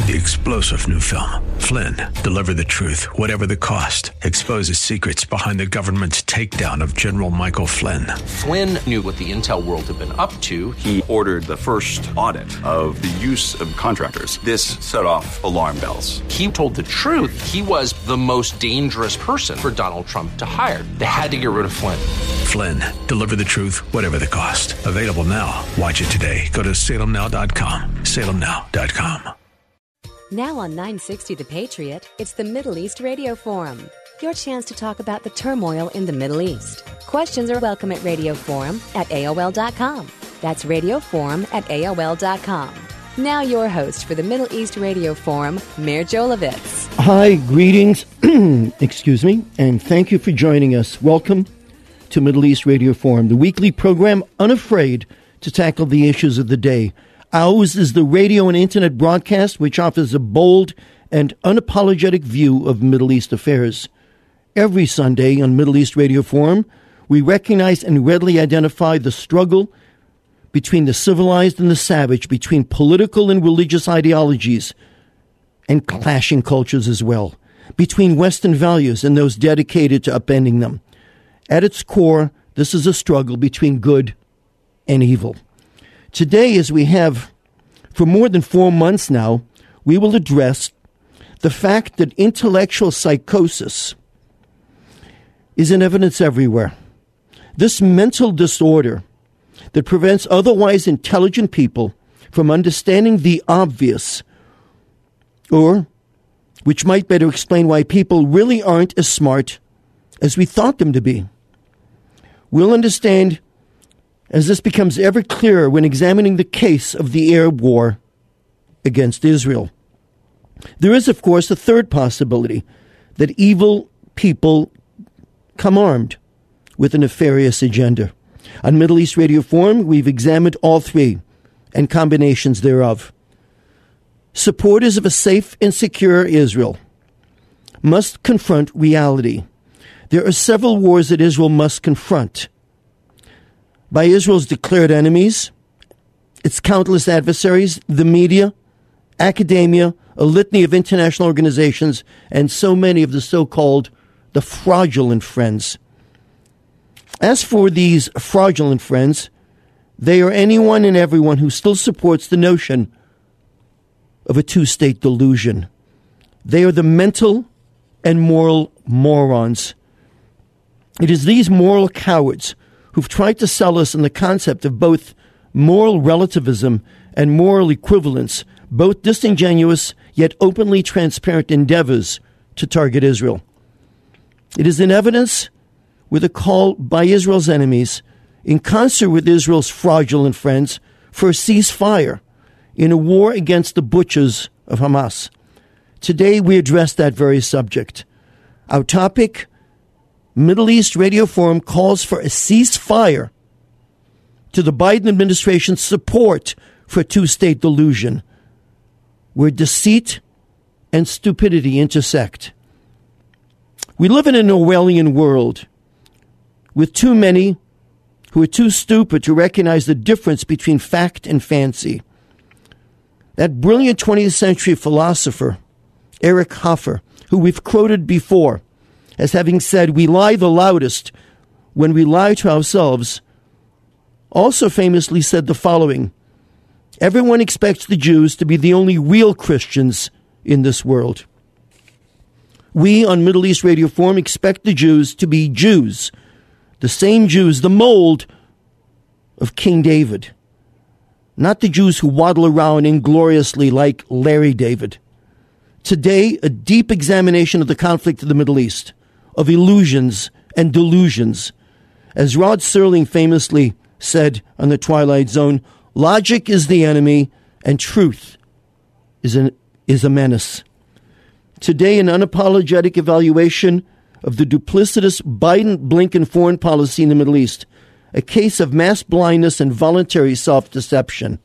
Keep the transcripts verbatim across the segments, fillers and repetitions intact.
the explosive new film, Flynn, Deliver the Truth, Whatever the Cost, exposes secrets behind the government's takedown of General Michael Flynn. Flynn knew what the intel world had been up to. He ordered the first audit of the use of contractors. This set off alarm bells. He told the truth. He was the most dangerous person for Donald Trump to hire. They had to get rid of Flynn. Flynn, Deliver the Truth, Whatever the Cost. Available now. Watch it today. Go to salem now dot com. salem now dot com. Now on nine sixty The Patriot, it's the Middle East Radio Forum. Your chance to talk about the turmoil in the Middle East. Questions are welcome at radioforum at A O L dot com. That's radioforum at A O L dot com. Now your host for the Middle East Radio Forum, Meir Jolovitz. Hi, greetings, excuse me, and thank you for joining us. Welcome to Middle East Radio Forum, the weekly program unafraid to tackle the issues of the day. Ours is the radio and internet broadcast which offers a bold and unapologetic view of Middle East affairs. Every Sunday on Middle East Radio Forum, we recognize and readily identify the struggle between the civilized and the savage, between political and religious ideologies, and clashing cultures as well, between Western values and those dedicated to upending them. At its core, this is a struggle between good and evil. Today, as we have for more than four months now, we will address the fact that intellectual psychosis is in evidence everywhere. This mental disorder that prevents otherwise intelligent people from understanding the obvious, or which might better explain why people really aren't as smart as we thought them to be. We'll understand as this becomes ever clearer when examining the case of the Arab war against Israel. There is, of course, a third possibility, that evil people come armed with a nefarious agenda. On Middle East Radio Forum, we've examined all three and combinations thereof. Supporters of a safe and secure Israel must confront reality. There are several wars that Israel must confront. By Israel's declared enemies, its countless adversaries, the media, academia, a litany of international organizations, and so many of the so-called the fraudulent friends. As for these fraudulent friends, they are anyone and everyone who still supports the notion of a two-state delusion. They are the mental and moral morons. It is these moral cowards who've tried to sell us on the concept of both moral relativism and moral equivalence, both disingenuous yet openly transparent endeavors to target Israel. It is in evidence with a call by Israel's enemies, in concert with Israel's fraudulent friends, for a ceasefire in a war against the butchers of Hamas. Today we address that very subject. Our topic, Middle East Radio Forum calls for a ceasefire to the Biden administration's support for a two-state delusion, where deceit and stupidity intersect. We live in an Orwellian world with too many who are too stupid to recognize the difference between fact and fancy. That brilliant twentieth century philosopher, Eric Hoffer, who we've quoted before as having said, "We lie the loudest when we lie to ourselves," also famously said the following: "Everyone expects the Jews to be the only real Christians in this world." We on Middle East Radio Forum expect the Jews to be Jews, the same Jews, the mold of King David, not the Jews who waddle around ingloriously like Larry David. Today, a deep examination of the conflict of the Middle East, of illusions and delusions. As Rod Serling famously said on The Twilight Zone, logic is the enemy and truth is, an, is a menace. Today, an unapologetic evaluation of the duplicitous Biden-Blinken foreign policy in the Middle East, a case of mass blindness and voluntary self-deception.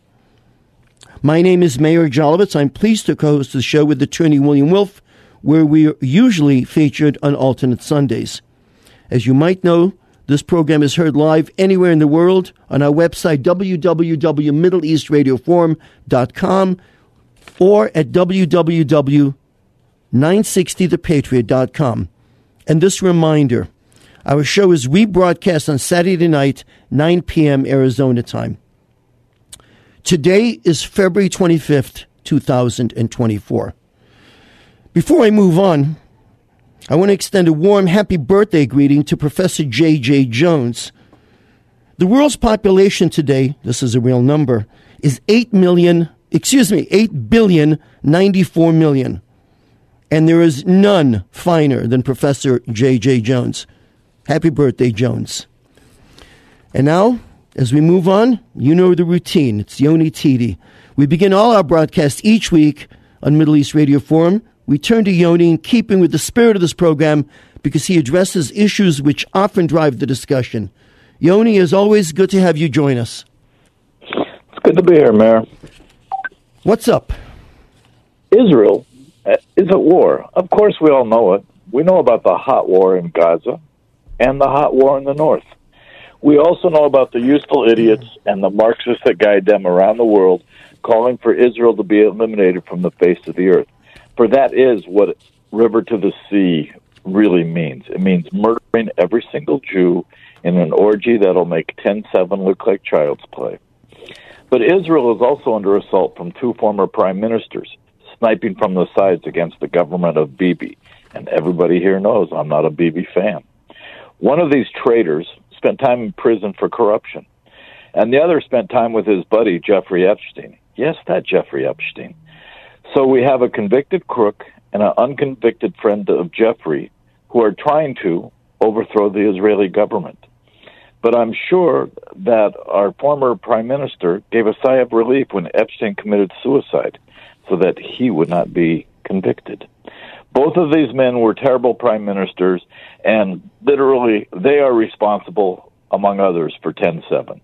My name is Meir Jolovitz. I'm pleased to co-host the show with attorney William Wolf, where we are usually featured on alternate Sundays. As you might know, this program is heard live anywhere in the world on our website, w w w dot middle east radio forum dot com. or at w w w dot nine sixty the patriot dot com. And this reminder, our show is rebroadcast on Saturday night, nine p.m. Arizona time. Today is February twenty-fifth, two thousand twenty-four. Before I move on, I want to extend a warm happy birthday greeting to Professor J J. Jones. The world's population today, this is a real number, is eight million, excuse me, eight billion ninety-four million. And there is none finer than Professor J J. Jones. Happy birthday, Jones. And now, as we move on, you know the routine. It's Yoni Titi. We begin all our broadcasts each week on Middle East Radio Forum. We turn to Yoni in keeping with the spirit of this program because he addresses issues which often drive the discussion. Yoni, as always, good to have you join us. It's good to be here, Mayor. What's up? Israel is at war. Of course, we all know it. We know about the hot war in Gaza and the hot war in the north. We also know about the useful idiots and the Marxists that guide them around the world calling for Israel to be eliminated from the face of the earth. For that is what River to the Sea really means. It means murdering every single Jew in an orgy that'll make ten seven look like child's play. But Israel is also under assault from two former prime ministers, sniping from the sides against the government of Bibi. And everybody here knows I'm not a Bibi fan. One of these traitors spent time in prison for corruption, and the other spent time with his buddy, Jeffrey Epstein. Yes, that Jeffrey Epstein. So we have a convicted crook and an unconvicted friend of Jeffrey who are trying to overthrow the Israeli government. But I'm sure that our former prime minister gave a sigh of relief when Epstein committed suicide so that he would not be convicted. Both of these men were terrible prime ministers, and literally they are responsible, among others, for ten seven.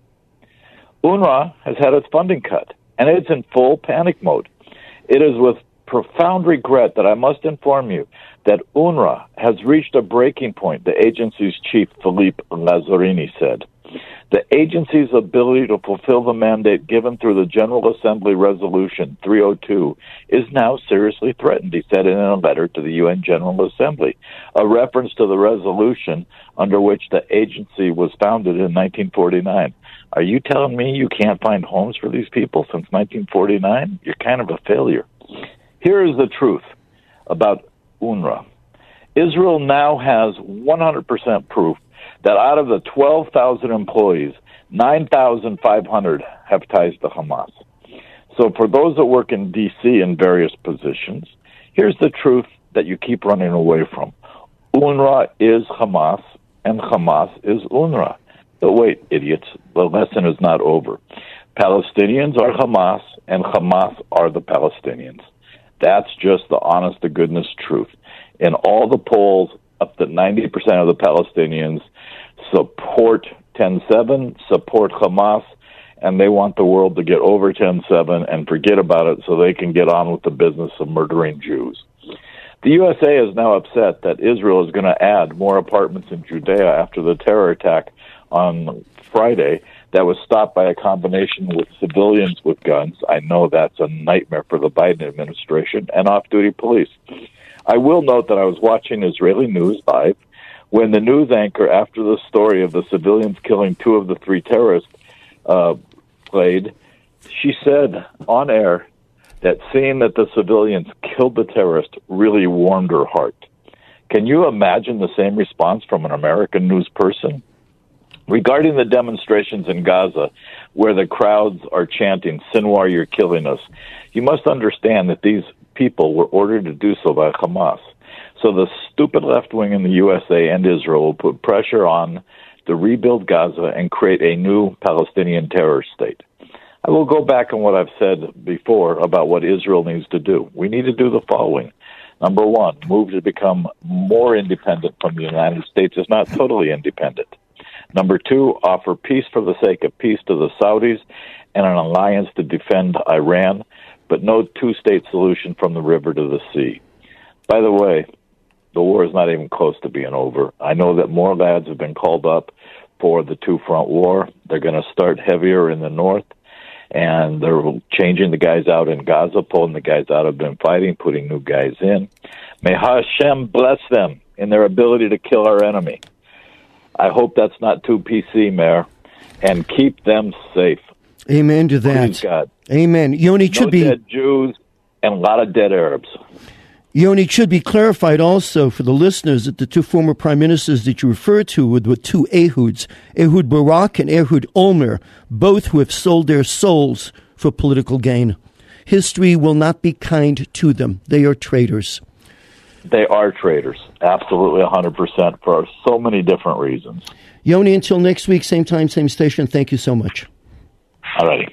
UNRWA has had its funding cut, and it's in full panic mode. It is with profound regret that I must inform you that UNRWA has reached a breaking point, the agency's chief, Philippe Lazzarini, said. The agency's ability to fulfill the mandate given through the General Assembly Resolution three oh two is now seriously threatened, he said in a letter to the U N General Assembly, a reference to the resolution under which the agency was founded in nineteen forty-nine. Are you telling me you can't find homes for these people since nineteen forty-nine? You're kind of a failure. Here is the truth about UNRWA. Israel now has one hundred percent proof that out of the twelve thousand employees, nine thousand five hundred have ties to Hamas. So for those that work in D C in various positions, here's the truth that you keep running away from. UNRWA is Hamas, and Hamas is UNRWA. But wait, idiots, the lesson is not over. Palestinians are Hamas, and Hamas are the Palestinians. That's just the honest-to-goodness truth. In all the polls, up to ninety percent of the Palestinians support ten seven, support Hamas, and they want the world to get over ten seven and forget about it so they can get on with the business of murdering Jews. The U S A is now upset that Israel is going to add more apartments in Judea after the terror attack on Friday that was stopped by a combination with civilians with guns. I know that's a nightmare for the Biden administration, and off-duty police. I will note that I was watching Israeli news live when the news anchor, after the story of the civilians killing two of the three terrorists uh, played, she said on air that seeing that the civilians killed the terrorist really warmed her heart. Can you imagine the same response from an American news person? Regarding the demonstrations in Gaza, where the crowds are chanting, Sinwar, you're killing us, you must understand that these people were ordered to do so by Hamas. So the stupid left wing in the U S A and Israel will put pressure on to rebuild Gaza and create a new Palestinian terror state. I will go back on what I've said before about what Israel needs to do. We need to do the following. Number one, move to become more independent from the United States, if not totally independent. Number two, offer peace for the sake of peace to the Saudis and an alliance to defend Iran, but no two-state solution from the river to the sea. By the way, the war is not even close to being over. I know that more lads have been called up for the two-front war. They're going to start heavier in the north, and they're changing the guys out in Gaza, pulling the guys out who've been fighting, putting new guys in. May Hashem bless them in their ability to kill our enemy. I hope that's not too P C, Mayor, and keep them safe. Amen to that. Please, God. Amen. Yoni, it should no be dead Jews and a lot of dead Arabs. Yoni, it should be clarified also for the listeners that the two former prime ministers that you refer to were the two Ehuds, Ehud Barak and Ehud Olmer, both who have sold their souls for political gain. History will not be kind to them. They are traitors. They are traitors. Absolutely one hundred percent for so many different reasons. Yoni, until next week, same time, same station, thank you so much. All righty.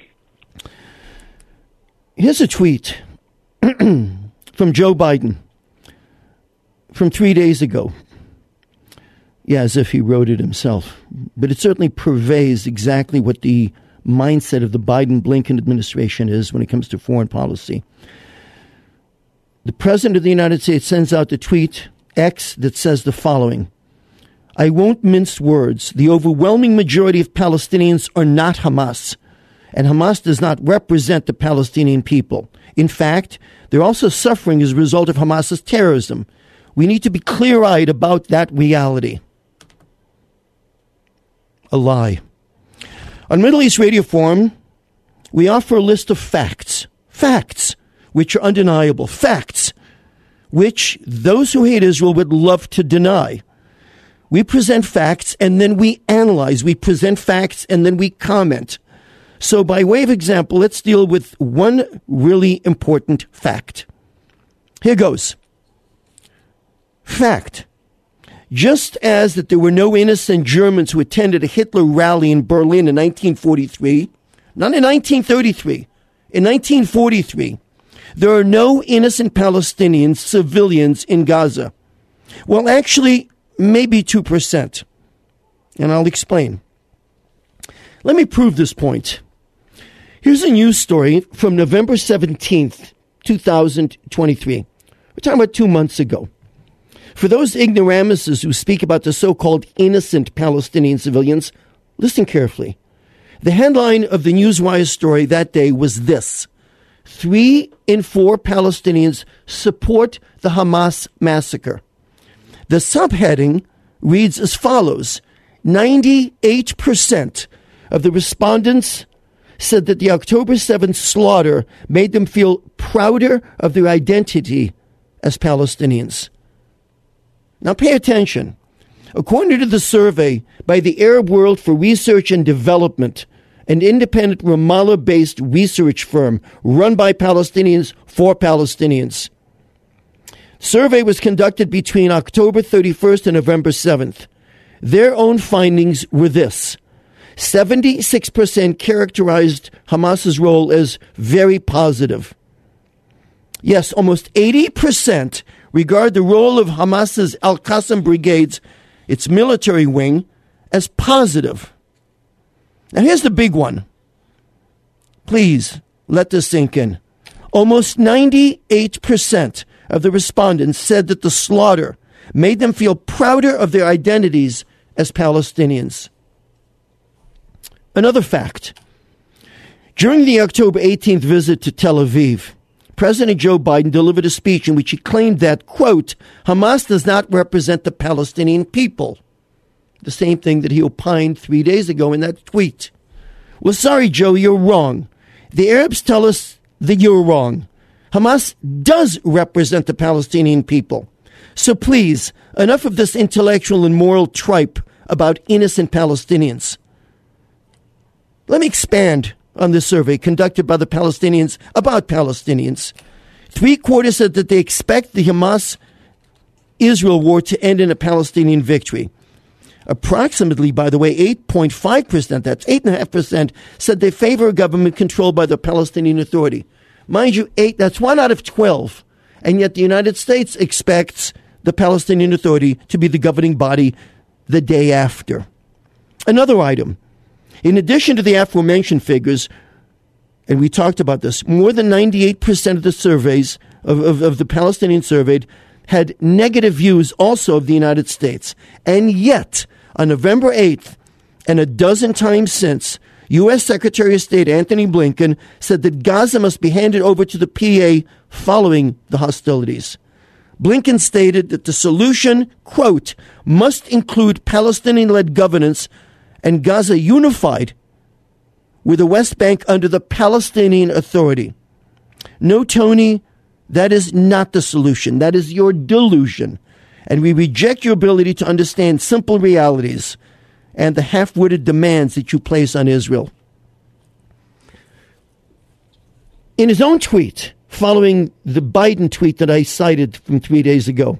Here's a tweet from Joe Biden from three days ago. Yeah, as if he wrote it himself. But it certainly purveys exactly what the mindset of the Biden-Blinken administration is when it comes to foreign policy. The President of the United States sends out the tweet X that says the following: I won't mince words. The overwhelming majority of Palestinians are not Hamas, and Hamas does not represent the Palestinian people. In fact, they're also suffering as a result of Hamas's terrorism. We need to be clear-eyed about that reality. A lie. On Middle East Radio Forum, we offer a list of facts. Facts, which are undeniable. Facts, which those who hate Israel would love to deny. We present facts and then we analyze. We present facts and then we comment. So by way of example, let's deal with one really important fact. Here goes. Fact. Just as that there were no innocent Germans who attended a Hitler rally in Berlin in nineteen forty-three, not in nineteen thirty-three, in nineteen forty-three, there are no innocent Palestinian civilians in Gaza. Well, actually, maybe two percent. And I'll explain. Let me prove this point. Here's a news story from November seventeenth, twenty twenty-three. We're talking about two months ago. For those ignoramuses who speak about the so-called innocent Palestinian civilians, listen carefully. The headline of the Newswire story that day was this: Three in four Palestinians support the Hamas massacre. The subheading reads as follows: ninety-eight percent of the respondents said that the October seventh slaughter made them feel prouder of their identity as Palestinians. Now pay attention. According to the survey by the Arab World for Research and Development, an independent Ramallah-based research firm run by Palestinians for Palestinians, survey was conducted between October thirty-first and November seventh. Their own findings were this: seventy-six percent characterized Hamas's role as very positive. Yes, almost eighty percent regard the role of Hamas's Al-Qassam brigades, its military wing, as positive. Now here's the big one. Please let this sink in. Almost ninety-eight percent of the respondents said that the slaughter made them feel prouder of their identities as Palestinians. Another fact. During the October eighteenth visit to Tel Aviv, President Joe Biden delivered a speech in which he claimed that, quote, Hamas does not represent the Palestinian people. The same thing that he opined three days ago in that tweet. Well, sorry, Joe, you're wrong. The Arabs tell us that you're wrong. Hamas does represent the Palestinian people. So please, enough of this intellectual and moral tripe about innocent Palestinians. Let me expand on this survey conducted by the Palestinians about Palestinians. Three quarters said that they expect the Hamas-Israel war to end in a Palestinian victory. Approximately, by the way, eight point five percent, that's eight point five percent, said they favor a government controlled by the Palestinian Authority. Mind you, eight, that's one out of twelve. And yet the United States expects the Palestinian Authority to be the governing body the day after. Another item. In addition to the aforementioned figures, and we talked about this, more than ninety-eight percent of the surveys, of, of, of the Palestinians surveyed, had negative views also of the United States. And yet, on November eighth, and a dozen times since, U S. Secretary of State Antony Blinken said that Gaza must be handed over to the P A following the hostilities. Blinken stated that the solution, quote, must include Palestinian-led governance and Gaza unified with the West Bank under the Palestinian Authority. No, Tony, that is not the solution. That is your delusion. And we reject your ability to understand simple realities and the half-witted demands that you place on Israel. In his own tweet, following the Biden tweet that I cited from three days ago,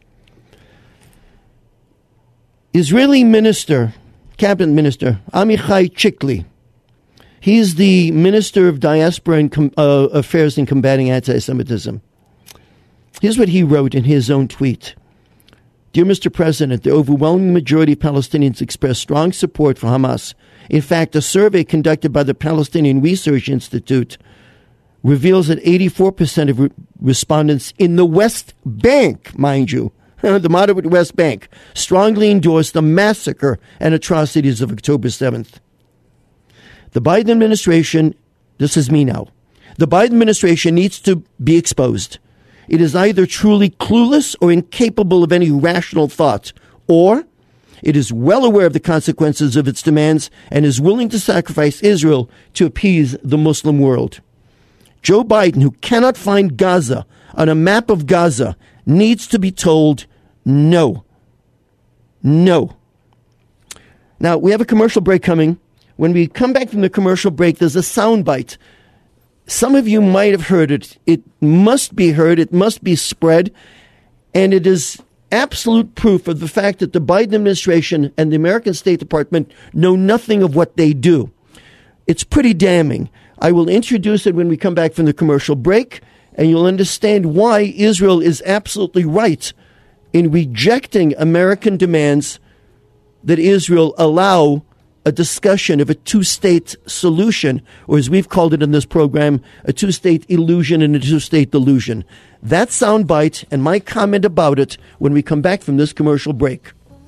Israeli minister, cabinet minister, Amichai Chikli, he's the Minister of Diaspora and Com- uh, Affairs in Combating Anti-Semitism. Here's what he wrote in his own tweet. Dear Mister President, the overwhelming majority of Palestinians express strong support for Hamas. In fact, a survey conducted by the Palestinian Research Institute reveals that eighty-four percent of re- respondents in the West Bank, mind you, the moderate West Bank, strongly endorsed the massacre and atrocities of October seventh. The Biden administration, this is me now, the Biden administration needs to be exposed. It is either truly clueless or incapable of any rational thought, or it is well aware of the consequences of its demands and is willing to sacrifice Israel to appease the Muslim world. Joe Biden, who cannot find Gaza on a map of Gaza, needs to be told no. No. Now, we have a commercial break coming. When we come back from the commercial break, there's a soundbite. Some of you might have heard it. It must be heard. It must be spread. And it is absolute proof of the fact that the Biden administration and the American State Department know nothing of what they do. It's pretty damning. I will introduce it when we come back from the commercial break, and you'll understand why Israel is absolutely right in rejecting American demands that Israel allow a discussion of a two-state solution, or as we've called it in this program, a two-state illusion and a two-state delusion. That soundbite and my comment about it when we come back from this commercial break.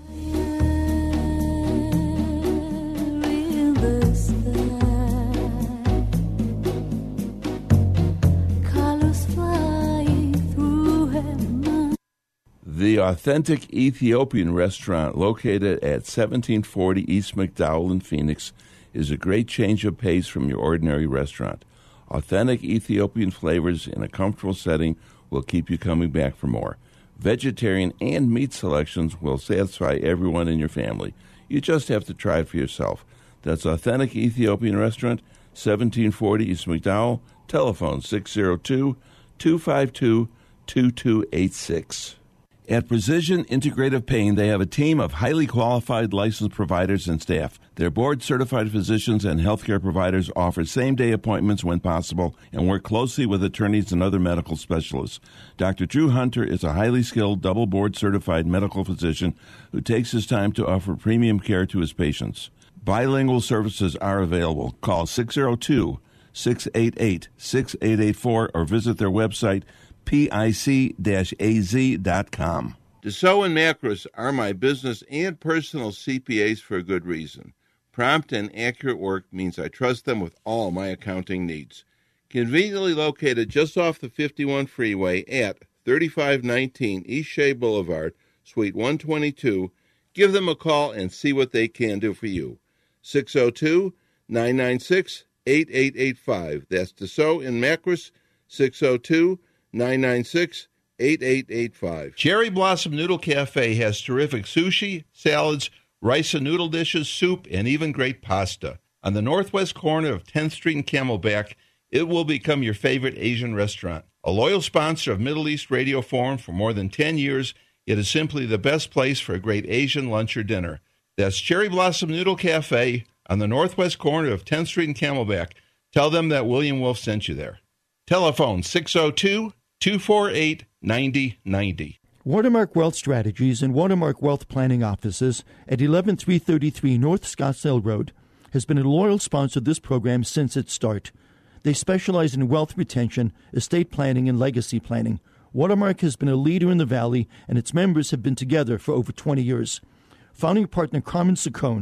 The Authentic Ethiopian Restaurant, located at seventeen forty East McDowell in Phoenix, is a great change of pace from your ordinary restaurant. Authentic Ethiopian flavors in a comfortable setting will keep you coming back for more. Vegetarian and meat selections will satisfy everyone in your family. You just have to try it for yourself. That's Authentic Ethiopian Restaurant, seventeen forty East McDowell. Telephone six zero two, two five two, two two eight six. At Precision Integrative Pain, they have a team of highly qualified licensed providers and staff. Their board-certified physicians and healthcare providers offer same-day appointments when possible and work closely with attorneys and other medical specialists. Doctor Drew Hunter is a highly skilled, double board-certified medical physician who takes his time to offer premium care to his patients. Bilingual services are available. Call six zero two, six eight eight, six eight eight four or visit their website, pic dash a z dot com. Dassault and Macros are my business and personal C P As for a good reason. Prompt and accurate work means I trust them with all my accounting needs. Conveniently located just off the fifty-one freeway at thirty-five nineteen East Shea Boulevard, Suite one twenty-two, give them a call and see what they can do for you. six zero two, nine nine six, eight eight eight five. That's Dassault and Macros, six zero two, nine nine six, eight eight eight five. Cherry Blossom Noodle Cafe has terrific sushi, salads, rice and noodle dishes, soup, and even great pasta. On the northwest corner of tenth Street and Camelback, it will become your favorite Asian restaurant. A loyal sponsor of Middle East Radio Forum for more than ten years, it is simply the best place for a great Asian lunch or dinner. That's Cherry Blossom Noodle Cafe on the northwest corner of tenth Street and Camelback. Tell them that William Wolf sent you there. Telephone six zero two, two four eight, nine zero nine zero. Watermark Wealth Strategies and Watermark Wealth Planning Offices at eleven three thirty-three North Scottsdale Road has been a loyal sponsor of this program since its start. They specialize in wealth retention, estate planning, and legacy planning. Watermark has been a leader in the Valley, and its members have been together for over twenty years. Founding partner Carmen Saccone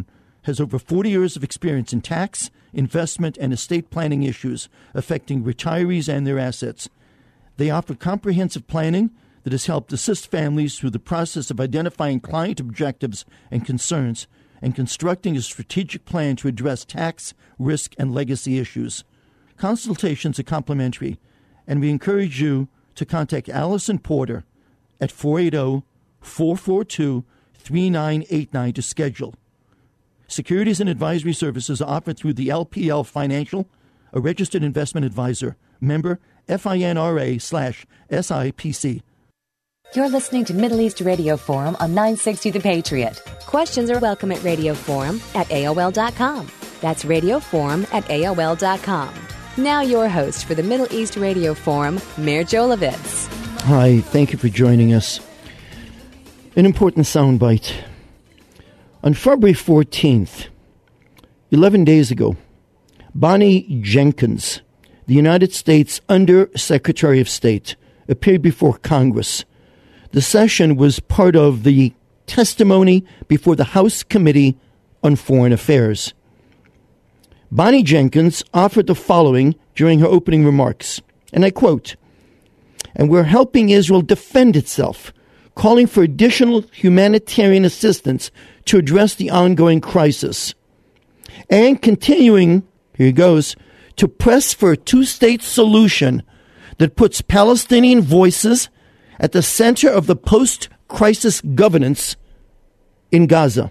has over forty years of experience in tax, investment, and estate planning issues affecting retirees and their assets. They offer comprehensive planning that has helped assist families through the process of identifying client objectives and concerns and constructing a strategic plan to address tax, risk, and legacy issues. Consultations are complimentary, and we encourage you to contact Allison Porter at four eight zero, four four two, three nine eight nine to schedule. Securities and advisory services are offered through the L P L Financial, a registered investment advisor, member FINRA slash SIPC. You're listening to Middle East Radio Forum on nine sixty The Patriot. Questions are welcome at Radio Forum at A O L dot com. That's Radio Forum at A O L dot com. Now your host for the Middle East Radio Forum, Meir Jolovitz. Hi, thank you for joining us. An important soundbite. On February fourteenth, eleven days ago, Bonnie Jenkins, the United States Under Secretary of State, appeared before Congress. The session was part of the testimony before the House Committee on Foreign Affairs. Bonnie Jenkins offered the following during her opening remarks, and I quote, "And we're helping Israel defend itself, calling for additional humanitarian assistance to address the ongoing crisis, and continuing," here he goes, "to press for a two-state solution that puts Palestinian voices at the center of the post-crisis governance in Gaza."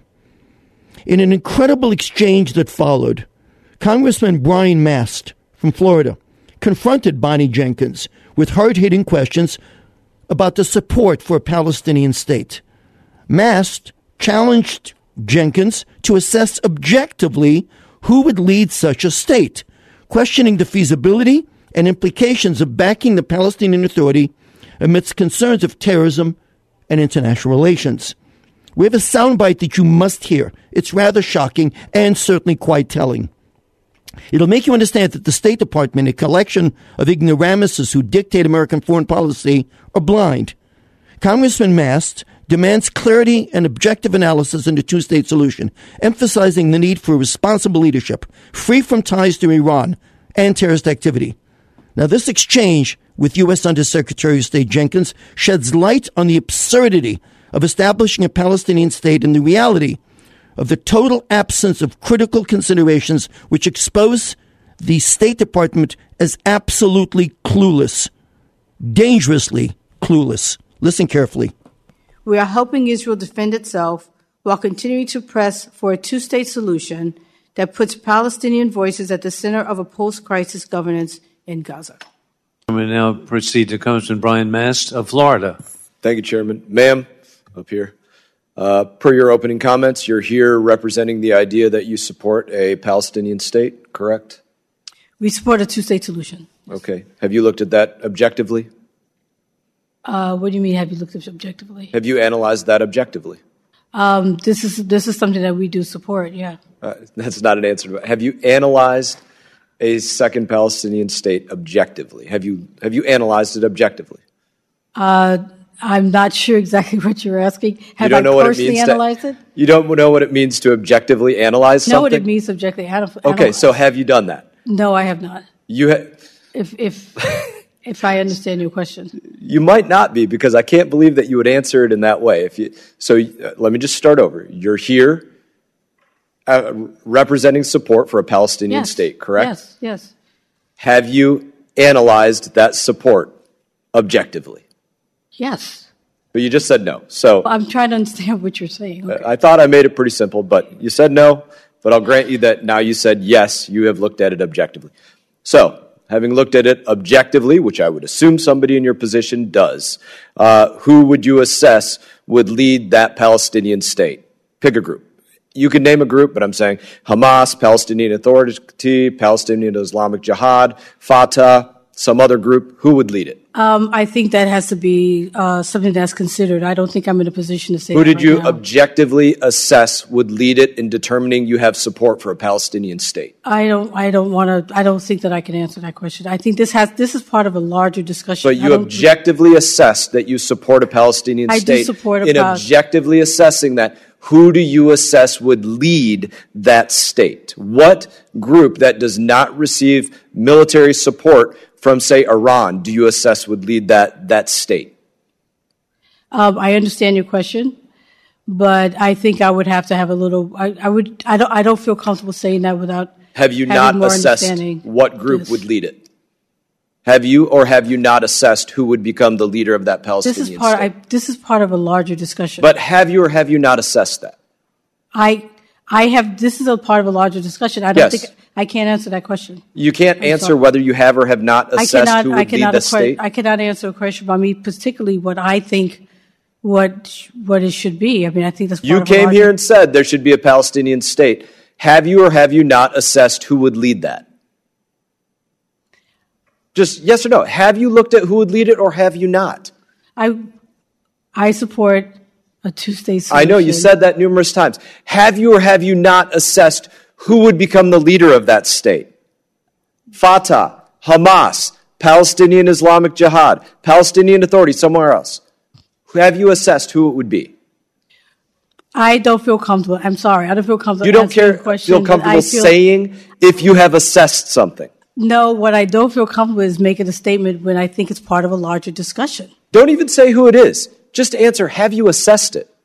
In an incredible exchange that followed, Congressman Brian Mast from Florida confronted Bonnie Jenkins with hard-hitting questions about the support for a Palestinian state. Mast challenged Jenkins to assess objectively who would lead such a state, questioning the feasibility and implications of backing the Palestinian Authority amidst concerns of terrorism and international relations. We have a soundbite that you must hear. It's rather shocking and certainly quite telling. It'll make you understand that the State Department, a collection of ignoramuses who dictate American foreign policy, are blind. Congressman Mast demands clarity and objective analysis in the two-state solution, emphasizing the need for responsible leadership, free from ties to Iran and terrorist activity. Now, this exchange with U S Undersecretary of State Jenkins sheds light on the absurdity of establishing a Palestinian state and the reality of the total absence of critical considerations which expose the State Department as absolutely clueless, dangerously clueless. Listen carefully. We are helping Israel defend itself while continuing to press for a two-state solution that puts Palestinian voices at the center of a post-crisis governance in Gaza. We now proceed to Congressman Brian Mast of Florida. Thank you, Chairman. Ma'am, up here. Uh, per your opening comments, you're here representing the idea that you support a Palestinian state, correct? We support a two-state solution. Okay. Have you looked at that objectively? Uh, what do you mean, have you looked at it objectively? Have you analyzed that objectively? Um, this is this is something that we do support, yeah. Uh, that's not an answer. Have you analyzed a second Palestinian state objectively? Have you have you analyzed it objectively? Uh, I'm not sure exactly what you're asking. Have you don't I know personally what it means analyzed to, it? You don't know what it means to objectively analyze something? Know what it means objectively analyze. Okay, so have you done that? No, I have not. You ha- If if if I understand your question. You might not be, because I can't believe that you would answer it in that way. If you, so uh, let me just start over. You're here uh, representing support for a Palestinian Yes. state, correct? Yes, yes. Have you analyzed that support objectively? Yes. But you just said no. So I'm trying to understand what you're saying. Okay. I thought I made it pretty simple, but you said no. But I'll grant you that now you said yes, you have looked at it objectively. So, having looked at it objectively, which I would assume somebody in your position does, uh, who would you assess would lead that Palestinian state? Pick a group. You can name a group, but I'm saying Hamas, Palestinian Authority, Palestinian Islamic Jihad, Fatah, some other group. Who would lead it? Um, I think that has to be uh, something that's considered. I don't think I'm in a position to say Who that did right you now. objectively assess would lead it in determining you have support for a Palestinian state? I don't. I don't want to. I don't think that I can answer that question. I think this has. This is part of a larger discussion. But I you don't- objectively assess that you support a Palestinian I do state. support a in Pal- objectively assessing that, who do you assess would lead that state? What group that does not receive military support from, say, Iran, do you assess would lead that, that state? Um, I understand your question, but I think I would have to have a little. I, I would. I don't. I don't feel comfortable saying that without. Have you having not more assessed understanding what group this. would lead it? Have you or have you not assessed who would become the leader of that Palestinian This is part. state? I, this is part of a larger discussion. But have you or have you not assessed that? I. I have. This is a part of a larger discussion. I don't Yes. think I can't answer that question. You can't I'm answer sorry. whether you have or have not I assessed cannot. who I would lead cannot. the acqui- state. I cannot answer a question about me, particularly what I think. What what it should be. I mean, I think that's part You of a came larger- here and said there should be a Palestinian state. Have you or have you not assessed who would lead that? Just yes or no. Have you looked at who would lead it or have you not? I I support a two-state solution. I know you said that numerous times. Have you or have you not assessed who would become the leader of that state? Fatah, Hamas, Palestinian Islamic Jihad, Palestinian Authority, somewhere else. Have you assessed who it would be? I don't feel comfortable. I'm sorry. I don't feel comfortable. You don't answering care, the question, feel but comfortable I feel- saying if you have assessed something. No, what I don't feel comfortable is making a statement when I think it's part of a larger discussion. Don't even say who it is. Just answer, have you assessed it?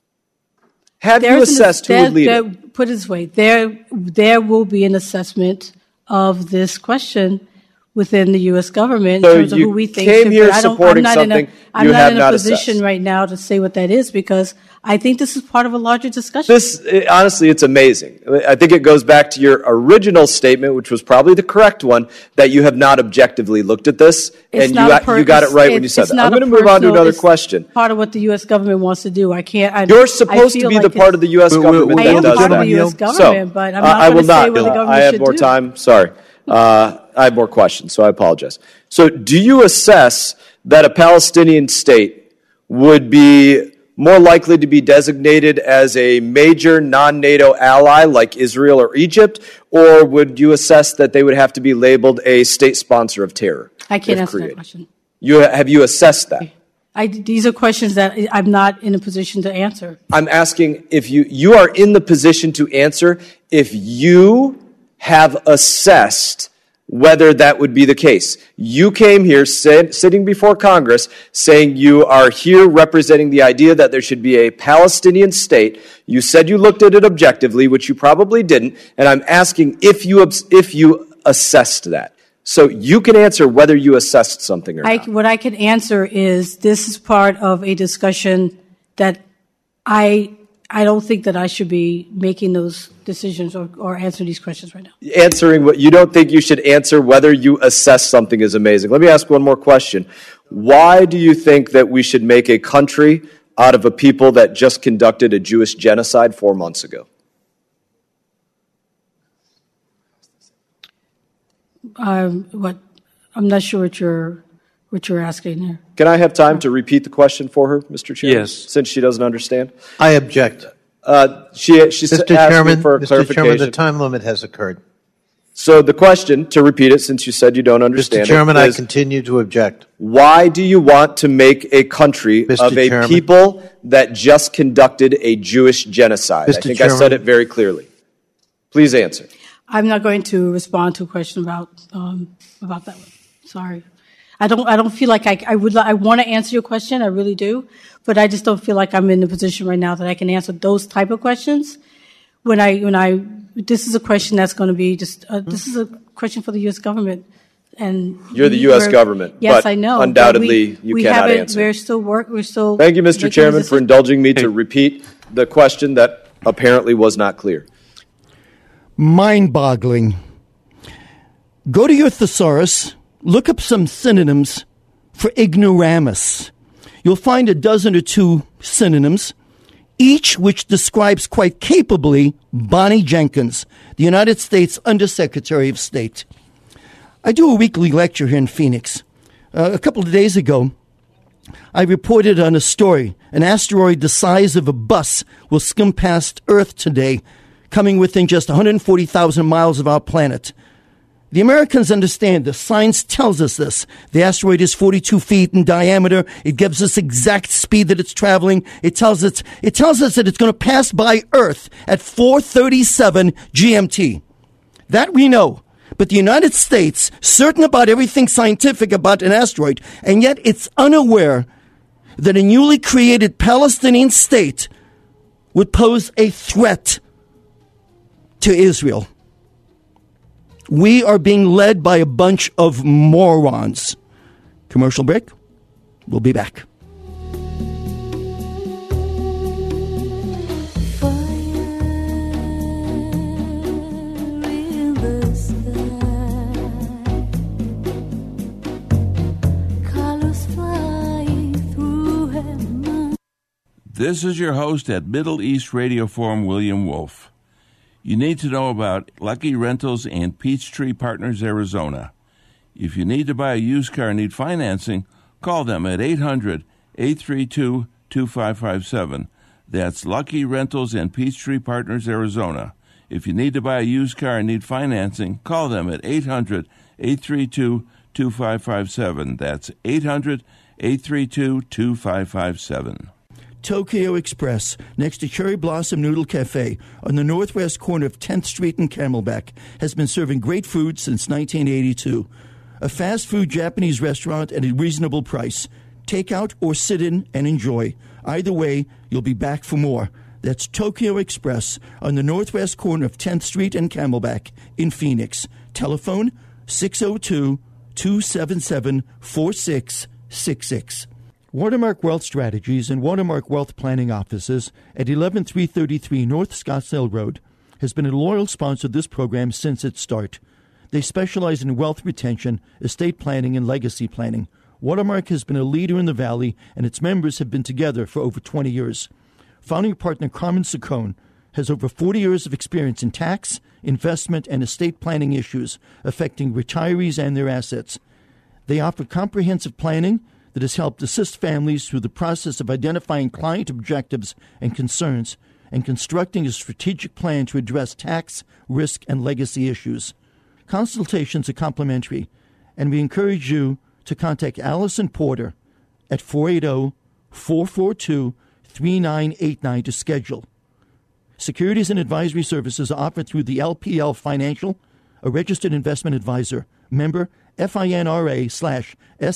Have you There's an- assessed who there- would lead there- it? Put it this way, there, there will be an assessment of this question within the U S government So in terms of you who we think came should, here but I don't, I'm supporting not in a, something I'm you not have in a not position assessed. right now to say what that is because I think this is part of a larger discussion. This, eh, honestly, it's amazing. I think it goes back to your original statement, which was probably the correct one, that you have not objectively looked at this, It's and not you, a got, per- you got it it's- right when you it's- said it's that. not I'm a going to move on to personal- another it's question. Part of what the U S government wants to do. I can't. I, You're I supposed to feel be like the part it's- of the U S We'll- government we'll- I that am does part that. of the U S So, government, but I'm uh, not I going will to not. say what the uh, government I have should more do. time. Sorry. Uh, I have more questions, so I apologize. So do you assess that a Palestinian state would be more likely to be designated as a major non-NATO ally like Israel or Egypt, or would you assess that they would have to be labeled a state sponsor of terror? I can't if answer created? that question. You, have you assessed that? I, these are questions that I'm not in a position to answer. I'm asking if you, you are in the position to answer if you have assessed whether that would be the case. You came here sit, sitting before Congress saying you are here representing the idea that there should be a Palestinian state. You said you looked at it objectively, which you probably didn't, and I'm asking if you if you assessed that. So you can answer whether you assessed something or I, not. what I can answer is this is part of a discussion that I I don't think that I should be making those decisions or, or answering these questions right now. Answering what you don't think you should answer whether you assess something is amazing. Let me ask one more question. Why do you think that we should make a country out of a people that just conducted a Jewish genocide four months ago? Um, what I'm not sure what you're what you're asking there. Can I have time to repeat the question for her, Mister Chairman? Yes. Since she doesn't understand. I object. Uh, she she Mister asked Chairman, me for a Mister clarification. Chairman, the time limit has occurred. So the question, to repeat it, since you said you don't understand Mister Chairman, it, I is continue to object. why do you want to make a country Mister of a Chairman. people that just conducted a Jewish genocide? Mister I think Chairman. I said it very clearly. Please answer. I'm not going to respond to a question about um, about that one. Sorry, I don't. I don't feel like I. I would. I want to answer your question. I really do, but I just don't feel like I'm in the position right now that I can answer those type of questions. When I when I this is a question that's going to be just. Uh, this is a question for the U S government. And You're the U S we're- government, Yes, but I know. but undoubtedly we, you we cannot haven't- answer. We're still work. We're still. Thank you, Mister making Chairman, decisions. for indulging me to repeat the question that apparently was not clear. Mind-boggling. Go to your thesaurus, look up some synonyms for ignoramus. You'll find a dozen or two synonyms, each which describes quite capably Bonnie Jenkins, the United States Undersecretary of State. I do a weekly lecture here in Phoenix. Uh, a couple of days ago, I reported on a story. An asteroid the size of a bus will skim past Earth today, coming within just one hundred forty thousand miles of our planet. The Americans understand this. Science tells us this. The asteroid is forty-two feet in diameter. It gives us exact speed that it's traveling. It tells us, it tells us that it's going to pass by Earth at four thirty-seven G M T. That we know. But the United States, certain about everything scientific about an asteroid, and yet it's unaware that a newly created Palestinian state would pose a threat to Israel. We are being led by a bunch of morons. Commercial break. We'll be back. This is your host at Middle East Radio Forum, William Wolf. You need to know about Lucky Rentals and Peachtree Partners, Arizona. If you need to buy a used car and need financing, call them at eight hundred, eight three two, two five five seven. That's Lucky Rentals and Peachtree Partners, Arizona. If you need to buy a used car and need financing, call them at eight hundred, eight three two, two five five seven. That's eight hundred, eight three two, two five five seven. Tokyo Express, next to Cherry Blossom Noodle Cafe on the northwest corner of tenth Street in Camelback, has been serving great food since nineteen eighty-two. A fast food Japanese restaurant at a reasonable price. Take out or sit in and enjoy. Either way, you'll be back for more. That's Tokyo Express on the northwest corner of tenth Street and Camelback in Phoenix. Telephone six oh two, two seven seven, four six six six. Watermark Wealth Strategies and Watermark Wealth Planning Offices at eleven three thirty-three North Scottsdale Road has been a loyal sponsor of this program since its start. They specialize in wealth retention, estate planning, and legacy planning. Watermark has been a leader in the Valley, and its members have been together for over twenty years. Founding partner Carmen Saccone has over forty years of experience in tax, investment, and estate planning issues affecting retirees and their assets. They offer comprehensive planning that has helped assist families through the process of identifying client objectives and concerns and constructing a strategic plan to address tax, risk, and legacy issues. Consultations are complimentary, and we encourage you to contact Allison Porter at four eight zero, four four two, three nine eight nine to schedule. Securities and advisory services are offered through the L P L Financial, a registered investment advisor, member FINRA slash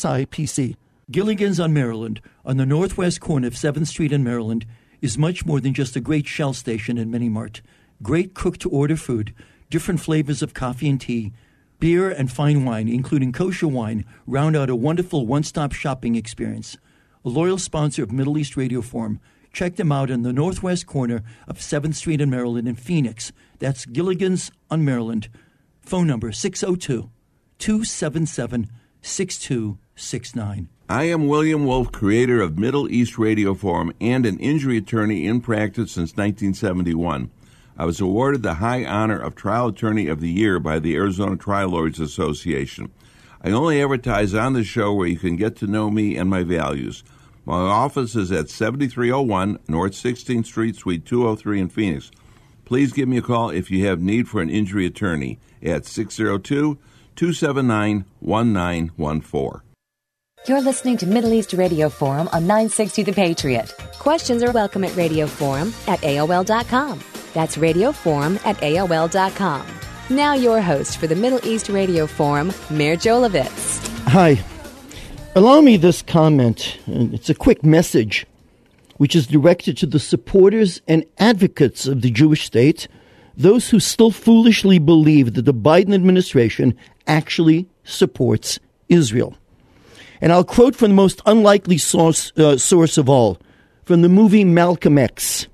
SIPC. Gilligan's on Maryland, on the northwest corner of seventh Street in Maryland, is much more than just a great Shell station and mini-mart. Great cook-to-order food, different flavors of coffee and tea, beer and fine wine, including kosher wine, round out a wonderful one-stop shopping experience. A loyal sponsor of Middle East Radio Forum. Check them out on the northwest corner of seventh Street in Maryland in Phoenix. That's Gilligan's on Maryland. Phone number six oh two, two seven seven, six two six nine. I am William Wolf, creator of Middle East Radio Forum and an injury attorney in practice since nineteen seventy-one. I was awarded the high honor of Trial Attorney of the Year by the Arizona Trial Lawyers Association. I only advertise on the show where you can get to know me and my values. My office is at seventy-three oh one North sixteenth Street, Suite two oh three in Phoenix. Please give me a call if you have need for an injury attorney at six oh two, two seven nine, one nine one four. You're listening to Middle East Radio Forum on nine sixty The Patriot. Questions are welcome at Radio Forum at A O L dot com. That's Radio Forum at A O L dot com. Now your host for the Middle East Radio Forum, Meir Jolovitz. Hi. Allow me this comment. It's a quick message, which is directed to the supporters and advocates of the Jewish state, those who still foolishly believe that the Biden administration actually supports Israel. And I'll quote from the most unlikely source, uh, source of all, from the movie Malcolm X.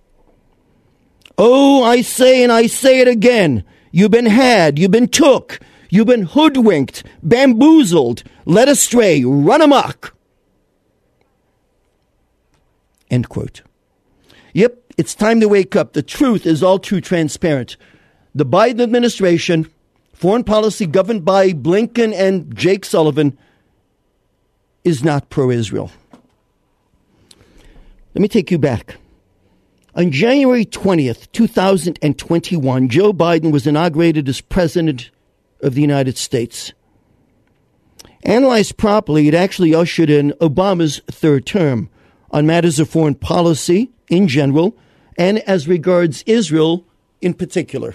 Oh, I say and I say it again. You've been had, you've been took, you've been hoodwinked, bamboozled, led astray, run amok. End quote. Yep, it's time to wake up. The truth is all too transparent. The Biden administration, foreign policy governed by Blinken and Jake Sullivan, is not pro-Israel. Let me take you back. On January twentieth, two thousand twenty-one, Joe Biden was inaugurated as president of the United States. Analyzed properly, it actually ushered in Obama's third term on matters of foreign policy in general and as regards Israel in particular.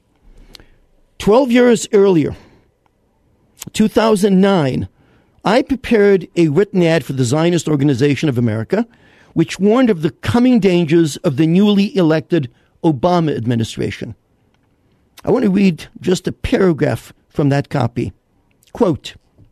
Twelve years earlier, two thousand nine, I prepared a written ad for the Zionist Organization of America, which warned of the coming dangers of the newly elected Obama administration. I want to read just a paragraph from that copy. Quote,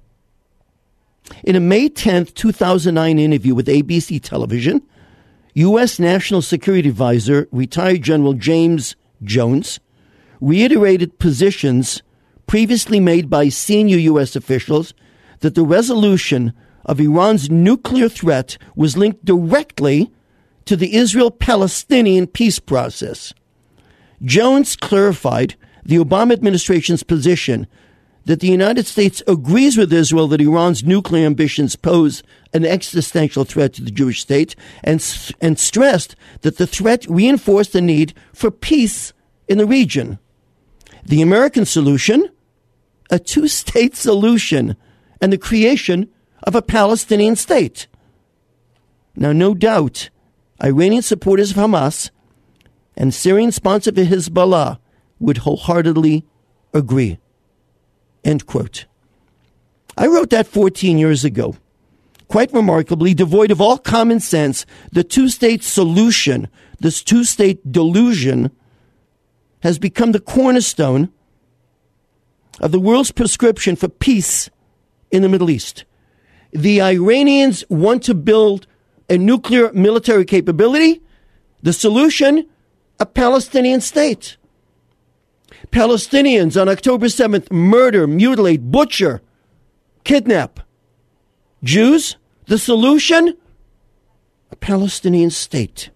in a May tenth, two thousand nine interview with A B C Television, U S National Security Advisor, retired General James Jones, reiterated positions previously made by senior U S officials that the resolution of Iran's nuclear threat was linked directly to the Israel-Palestinian peace process. Jones clarified the Obama administration's position that the United States agrees with Israel that Iran's nuclear ambitions pose an existential threat to the Jewish state and, and stressed that the threat reinforced the need for peace in the region. The American solution, a two-state solution and the creation of a Palestinian state. Now, no doubt, Iranian supporters of Hamas and Syrian sponsor of Hezbollah would wholeheartedly agree. End quote. I wrote that fourteen years ago. Quite remarkably, devoid of all common sense, the two-state solution, this two-state delusion, has become the cornerstone of the world's prescription for peace in the Middle East. The Iranians want to build a nuclear military capability. The solution, a Palestinian state. Palestinians on October seventh murder, mutilate, butcher, kidnap Jews. The solution, a Palestinian state.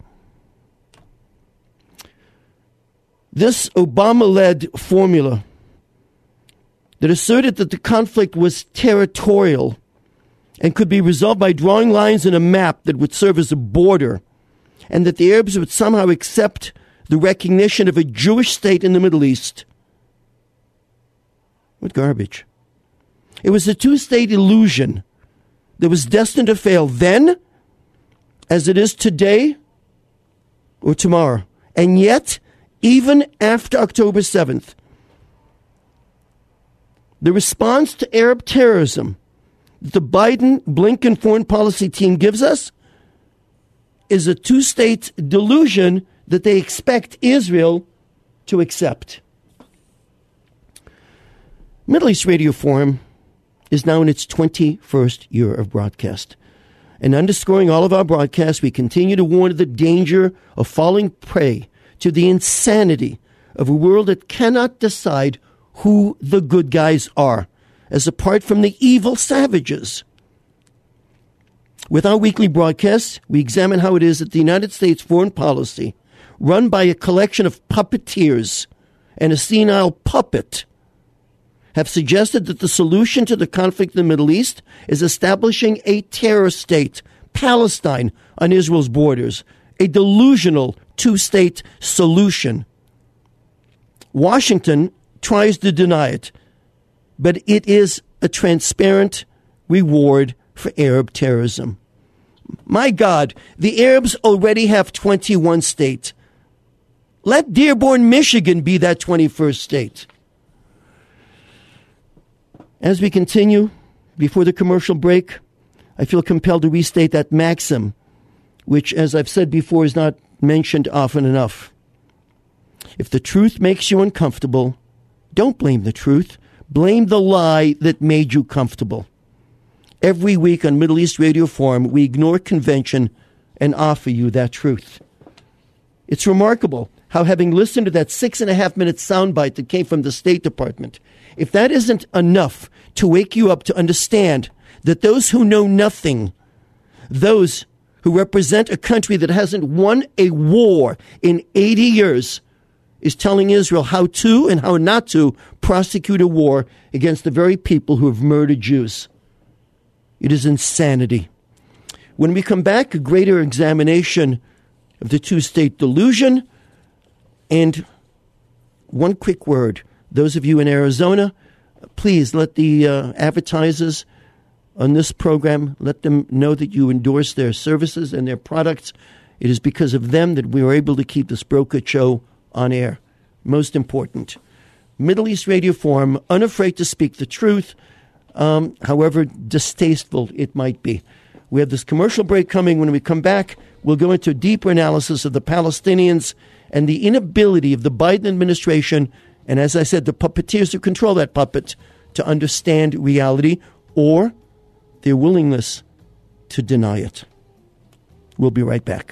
This Obama-led formula that asserted that the conflict was territorial and could be resolved by drawing lines in a map that would serve as a border, and that the Arabs would somehow accept the recognition of a Jewish state in the Middle East. What garbage. It was a two-state illusion that was destined to fail then, as it is today, or tomorrow. And yet, even after October seventh, the response to Arab terrorism that the Biden-Blinken foreign policy team gives us is a two-state delusion that they expect Israel to accept. Middle East Radio Forum is now in its twenty-first year of broadcast. And underscoring all of our broadcasts, we continue to warn of the danger of falling prey to the insanity of a world that cannot decide who the good guys are, as apart from the evil savages. With our weekly broadcasts, we examine how it is that the United States foreign policy, run by a collection of puppeteers and a senile puppet, have suggested that the solution to the conflict in the Middle East is establishing a terror state, Palestine, on Israel's borders, a delusional two-state solution. Washington tries to deny it, but it is a transparent reward for Arab terrorism. My God, the Arabs already have twenty-one states. Let Dearborn, Michigan be that twenty-first state. As we continue, before the commercial break, I feel compelled to restate that maxim, which, as I've said before, is not mentioned often enough. If the truth makes you uncomfortable, don't blame the truth. Blame the lie that made you comfortable. Every week on Middle East Radio Forum, we ignore convention and offer you that truth. It's remarkable how, having listened to that six and a half minute soundbite that came from the State Department, if that isn't enough to wake you up to understand that those who know nothing, those who represent a country that hasn't won a war in eighty years, is telling Israel how to and how not to prosecute a war against the very people who have murdered Jews. It is insanity. When we come back, a greater examination of the two-state delusion. And one quick word. Those of you in Arizona, please let the uh, advertisers on this program, let them know that you endorse their services and their products. It is because of them that we are able to keep this broker show on air. Most important. Middle East Radio Forum, unafraid to speak the truth, um, however distasteful it might be. We have this commercial break coming. When we come back, we'll go into a deeper analysis of the Palestinians and the inability of the Biden administration, and as I said, the puppeteers who control that puppet, to understand reality or their willingness to deny it. We'll be right back.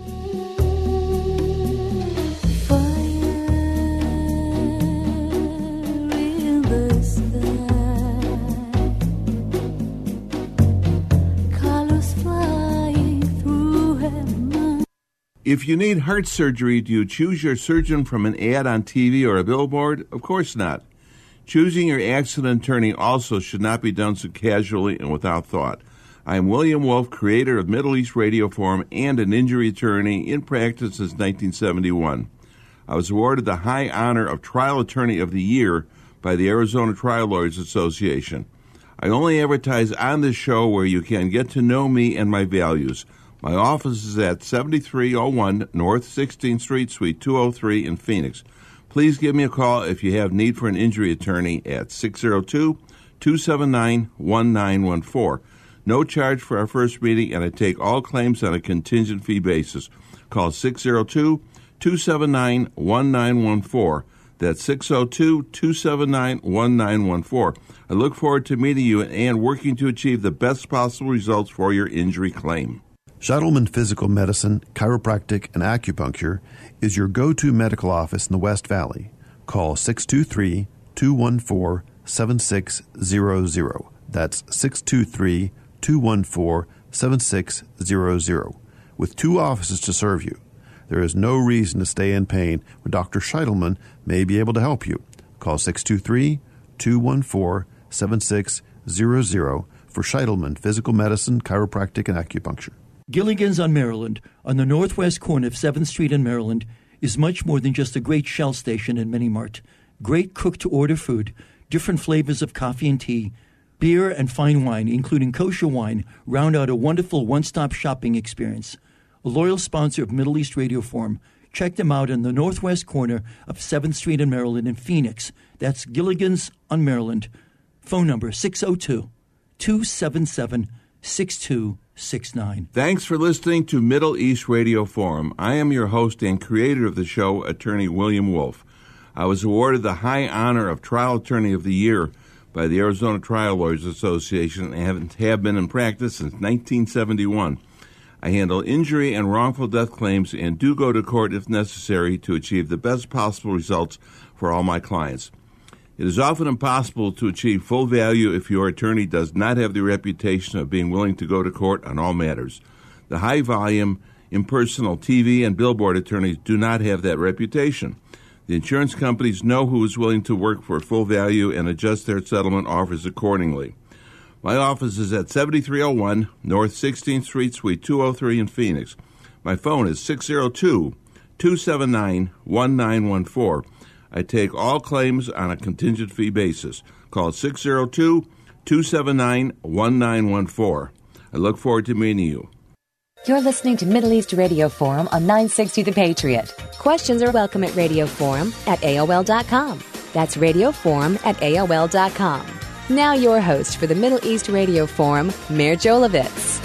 If you need heart surgery, do you choose your surgeon from an ad on T V or a billboard? Of course not. Choosing your accident attorney also should not be done so casually and without thought. I am William Wolf, creator of Middle East Radio Forum and an injury attorney in practice since nineteen seventy-one. I was awarded the high honor of Trial Attorney of the Year by the Arizona Trial Lawyers Association. I only advertise on this show where you can get to know me and my values. My office is at seventy-three oh one North sixteenth Street, Suite two oh three in Phoenix. Please give me a call if you have need for an injury attorney at six oh two, two seven nine, one nine one four. No charge for our first meeting, and I take all claims on a contingent fee basis. Call six oh two, two seven nine, one nine one four. That's six oh two, two seven nine, one nine one four. I look forward to meeting you and working to achieve the best possible results for your injury claim. Scheitelman Physical Medicine, Chiropractic, and Acupuncture is your go-to medical office in the West Valley. Call six two three, two one four, seven six zero zero. That's six two three, two one four, seven six zero zero. With two offices to serve you, there is no reason to stay in pain when Doctor Scheitelman may be able to help you. Call six two three, two one four, seven six zero zero for Scheitelman Physical Medicine, Chiropractic, and Acupuncture. Gilligan's on Maryland, on the northwest corner of seventh Street in Maryland, is much more than just a great Shell station and mini-mart. Great cook-to-order food, different flavors of coffee and tea, beer and fine wine, including kosher wine, round out a wonderful one-stop shopping experience. A loyal sponsor of Middle East Radio Forum. Check them out on the northwest corner of seventh Street in Maryland in Phoenix. That's Gilligan's on Maryland. Phone number six oh two, two seven seven, six two six nine. Thanks for listening to Middle East Radio Forum. I am your host and creator of the show, Attorney William Wolf. I was awarded the high honor of Trial Attorney of the Year by the Arizona Trial Lawyers Association and have been in practice since nineteen seventy-one. I handle injury and wrongful death claims and do go to court if necessary to achieve the best possible results for all my clients. It is often impossible to achieve full value if your attorney does not have the reputation of being willing to go to court on all matters. The high-volume, impersonal T V and billboard attorneys do not have that reputation. The insurance companies know who is willing to work for full value and adjust their settlement offers accordingly. My office is at seventy-three oh one North sixteenth Street, Suite two oh three in Phoenix. My phone is six oh two, two seven nine, one nine one four. I take all claims on a contingent fee basis. Call six oh two, two seven nine, one nine one four. I look forward to meeting you. You're listening to Middle East Radio Forum on nine sixty The Patriot. Questions are welcome at Radio Forum at A O L dot com. That's Radio Forum at A O L dot com. Now your host for the Middle East Radio Forum, Meir Jolovitz.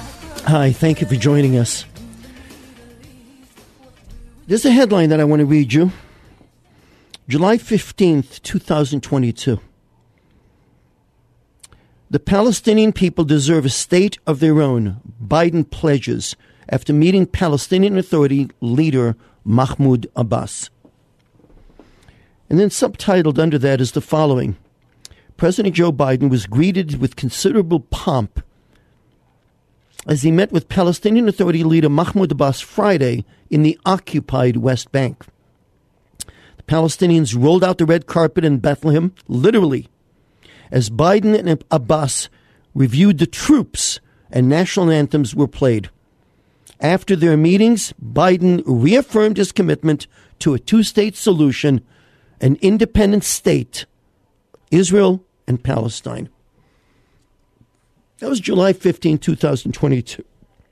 Hi, thank you for joining us. There's a headline that I want to read you. July fifteenth, twenty twenty-two. The Palestinian people deserve a state of their own, Biden pledges after meeting Palestinian Authority leader Mahmoud Abbas. And then subtitled under that is the following. President Joe Biden was greeted with considerable pomp as he met with Palestinian Authority leader Mahmoud Abbas Friday in the occupied West Bank. The Palestinians rolled out the red carpet in Bethlehem, literally, as Biden and Abbas reviewed the troops and national anthems were played. After their meetings, Biden reaffirmed his commitment to a two-state solution, an independent state Israel and Palestine. That was July fifteenth, twenty twenty-two.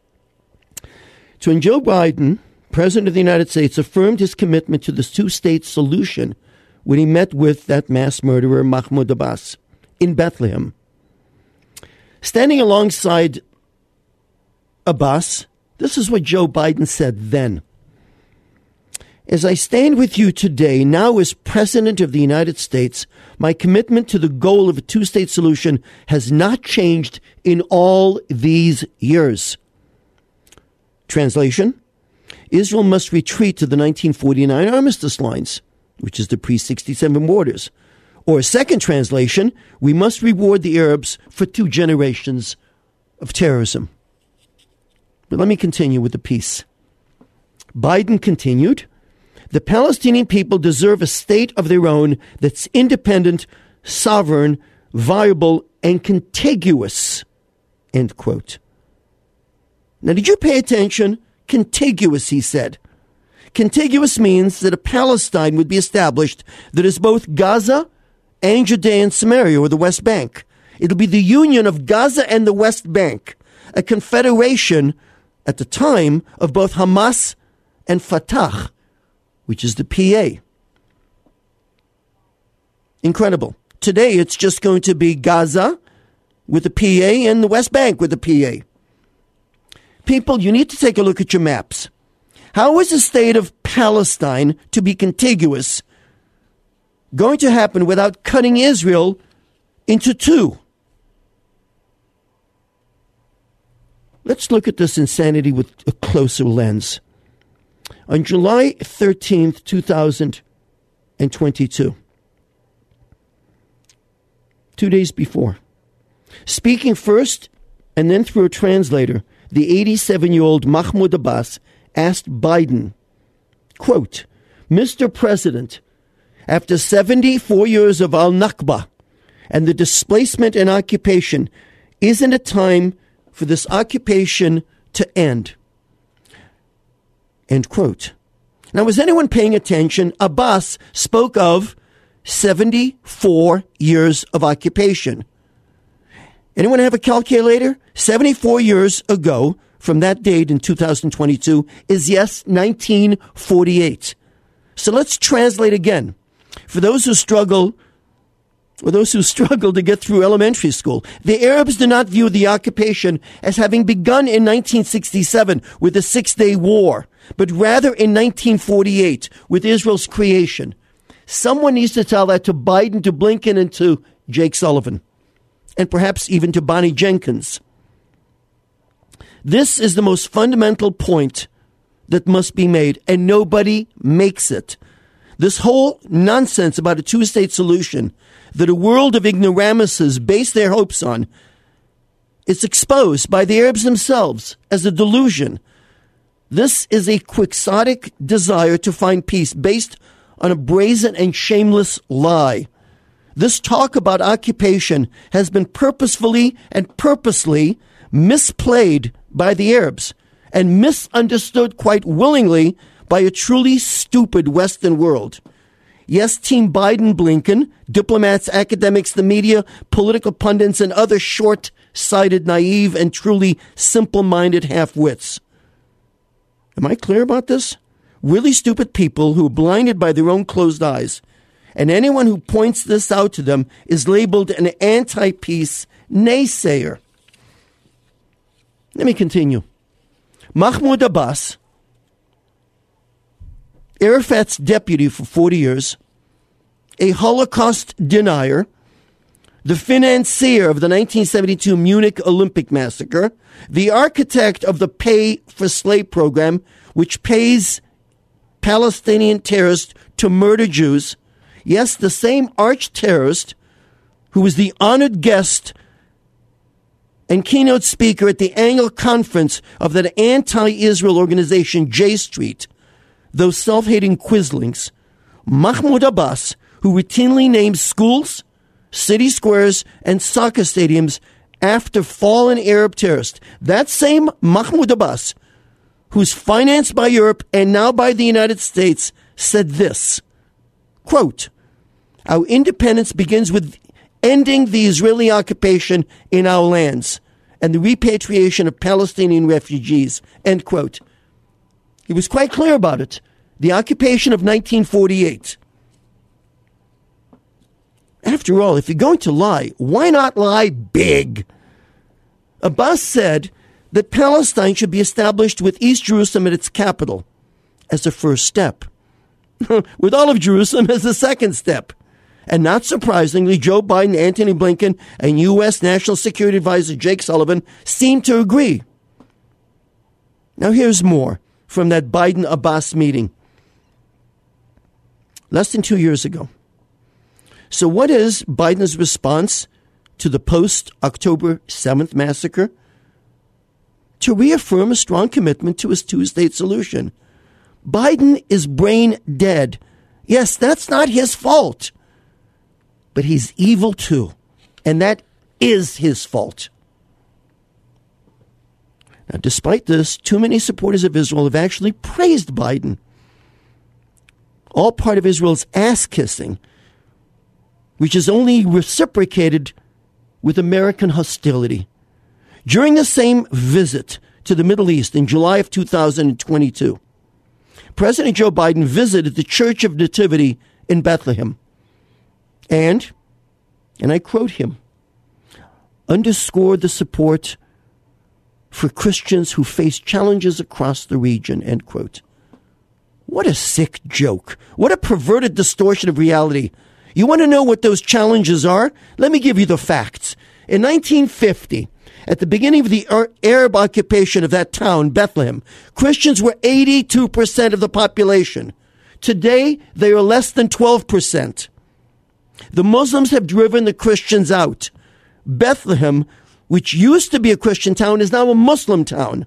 So when Joe Biden, President of the United States, affirmed his commitment to this two-state solution when he met with that mass murderer Mahmoud Abbas in Bethlehem. Standing alongside Abbas, this is what Joe Biden said then. As I stand with you today, now as President of the United States, my commitment to the goal of a two-state solution has not changed in all these years. Translation: Israel must retreat to the nineteen forty-nine armistice lines, which is the pre sixty-seven borders. Or a second translation, we must reward the Arabs for two generations of terrorism. But let me continue with the piece. Biden continued, the Palestinian people deserve a state of their own that's independent, sovereign, viable, and contiguous. End quote. Now, did you pay attention? Contiguous, he said. Contiguous means that a Palestine would be established that is both Gaza and Judea and Samaria, or the West Bank. It'll be the union of Gaza and the West Bank, a confederation at the time of both Hamas and Fatah, which is the P A. Incredible. Today, it's just going to be Gaza with the P A and the West Bank with the P A. People, you need to take a look at your maps. How is the state of Palestine to be contiguous going to happen without cutting Israel into two? Let's look at this insanity with a closer lens. On July thirteenth, twenty twenty-two, two days before, speaking first and then through a translator, the eighty-seven-year-old Mahmoud Abbas asked Biden, quote, Mister President, after seventy-four years of al-Nakba and the displacement and occupation, isn't it time for this occupation to end? End quote. Now, was anyone paying attention? Abbas spoke of seventy-four years of occupation. Anyone have a calculator? seventy-four years ago, from that date in two thousand twenty-two, is, yes, nineteen forty-eight. So let's translate again. For those who struggle, or those who struggle to get through elementary school, the Arabs do not view the occupation as having begun in nineteen sixty-seven with the Six-Day War, but rather in nineteen forty-eight with Israel's creation. Someone needs to tell that to Biden, to Blinken, and to Jake Sullivan, and perhaps even to Bonnie Jenkins. This is the most fundamental point that must be made, and nobody makes it. This whole nonsense about a two-state solution that a world of ignoramuses base their hopes on, it's exposed by the Arabs themselves as a delusion. This is a quixotic desire to find peace based on a brazen and shameless lie. This talk about occupation has been purposefully and purposely misplayed by the Arabs and misunderstood quite willingly by a truly stupid Western world. Yes, Team Biden, Blinken, diplomats, academics, the media, political pundits, and other short-sighted, naive, and truly simple-minded half-wits. Am I clear about this? Really stupid people who are blinded by their own closed eyes. And anyone who points this out to them is labeled an anti-peace naysayer. Let me continue. Mahmoud Abbas, Arafat's deputy for forty years, a Holocaust denier, the financier of the nineteen seventy-two Munich Olympic massacre, the architect of the Pay for Slave program, which pays Palestinian terrorists to murder Jews. Yes, the same arch-terrorist who was the honored guest and keynote speaker at the annual conference of that anti-Israel organization, J Street, those self-hating quislings, Mahmoud Abbas, who routinely names schools, city squares, and soccer stadiums after fallen Arab terrorists. That same Mahmoud Abbas, who's financed by Europe and now by the United States, said this, quote, our independence begins with ending the Israeli occupation in our lands and the repatriation of Palestinian refugees, end quote. He was quite clear about it. The occupation of nineteen forty-eight. After all, if you're going to lie, why not lie big? Abbas said that Palestine should be established with East Jerusalem at its capital as a first step, with all of Jerusalem as a second step. And not surprisingly, Joe Biden, Antony Blinken, and U S National Security Advisor Jake Sullivan seem to agree. Now here's more from that Biden-Abbas meeting less than two years ago. So what is Biden's response to the post-October seventh massacre? To reaffirm a strong commitment to his two-state solution. Biden is brain dead. Yes, that's not his fault. But he's evil too. And that is his fault. Now, despite this, too many supporters of Israel have actually praised Biden. All part of Israel's ass-kissing, which is only reciprocated with American hostility. During the same visit to the Middle East in July of two thousand twenty-two, President Joe Biden visited the Church of Nativity in Bethlehem and, and I quote him, underscored the support for Christians who face challenges across the region, end quote. What a sick joke. What a perverted distortion of reality. You want to know what those challenges are? Let me give you the facts. In nineteen fifty, at the beginning of the Arab occupation of that town, Bethlehem, Christians were eighty-two percent of the population. Today, they are less than twelve percent. The Muslims have driven the Christians out. Bethlehem, which used to be a Christian town, is now a Muslim town.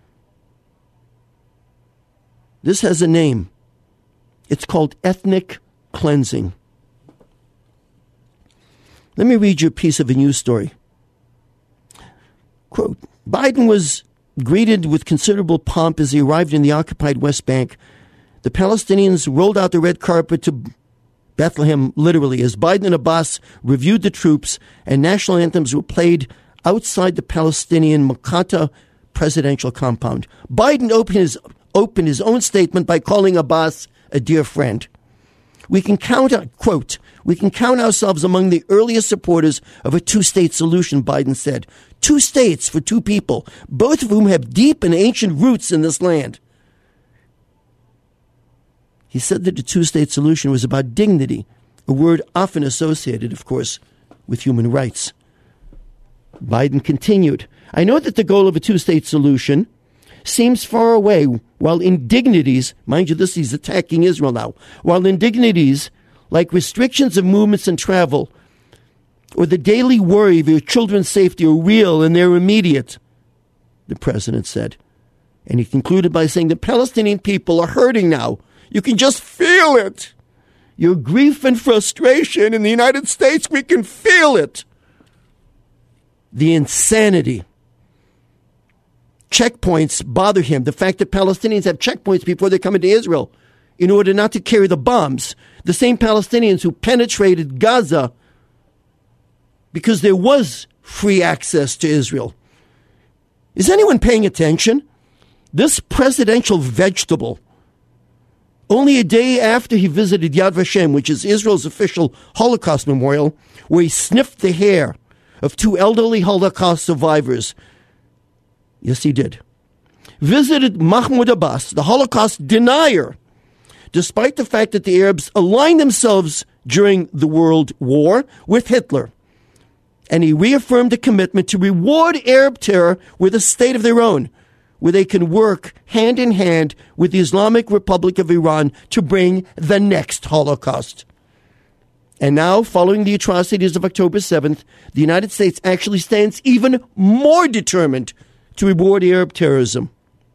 This has a name. It's called ethnic cleansing. Let me read you a piece of a news story. Quote, Biden was greeted with considerable pomp as he arrived in the occupied West Bank. The Palestinians rolled out the red carpet to Bethlehem, literally, as Biden and Abbas reviewed the troops and national anthems were played outside the Palestinian Makata presidential compound. Biden opened his, opened his own statement by calling Abbas a dear friend. We can count, quote, we can count ourselves among the earliest supporters of a two-state solution, Biden said. Two states for two people, both of whom have deep and ancient roots in this land. He said that the two-state solution was about dignity, a word often associated, of course, with human rights. Biden continued, I know that the goal of a two-state solution seems far away, while indignities, mind you, this he's attacking Israel now, while indignities like restrictions of movements and travel or the daily worry of your children's safety are real and they're immediate, the president said. And he concluded by saying the Palestinian people are hurting now. You can just feel it. Your grief and frustration in the United States, we can feel it. The insanity. Checkpoints bother him. The fact that Palestinians have checkpoints before they come into Israel in order not to carry the bombs. The same Palestinians who penetrated Gaza because there was free access to Israel. Is anyone paying attention? This presidential vegetable, only a day after he visited Yad Vashem, which is Israel's official Holocaust memorial, where he sniffed the hair of two elderly Holocaust survivors. Yes, he did. Visited Mahmoud Abbas, the Holocaust denier, despite the fact that the Arabs aligned themselves during the World War with Hitler. And he reaffirmed a commitment to reward Arab terror with a state of their own, where they can work hand in hand with the Islamic Republic of Iran to bring the next Holocaust. And now, following the atrocities of October seventh, the United States actually stands even more determined to reward Arab terrorism.